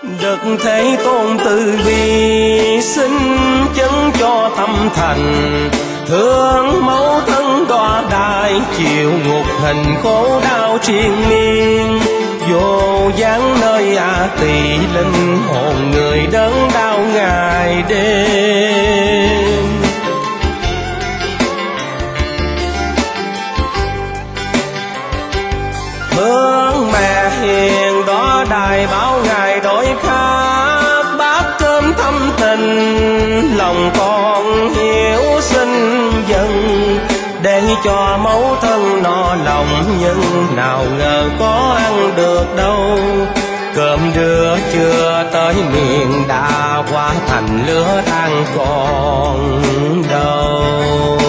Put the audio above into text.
Đức Thế Tôn từ bi xin chứng cho tâm thành, thương mẫu thân đọa đại chịu ngục hình khổ đau triền miên. Vô dáng nơi A Tỳ linh hồn người đớn đau ngày đêm. Thương mẹ hiền đó đài báo ngài đổi khác, bát cơm thâm tình lòng con hiếu sinh dần, để cho mẫu thân no lòng nhưng nào ngờ có ăn được đâu. Cơm đưa chưa tới miệng đã hóa thành lửa than còn đâu.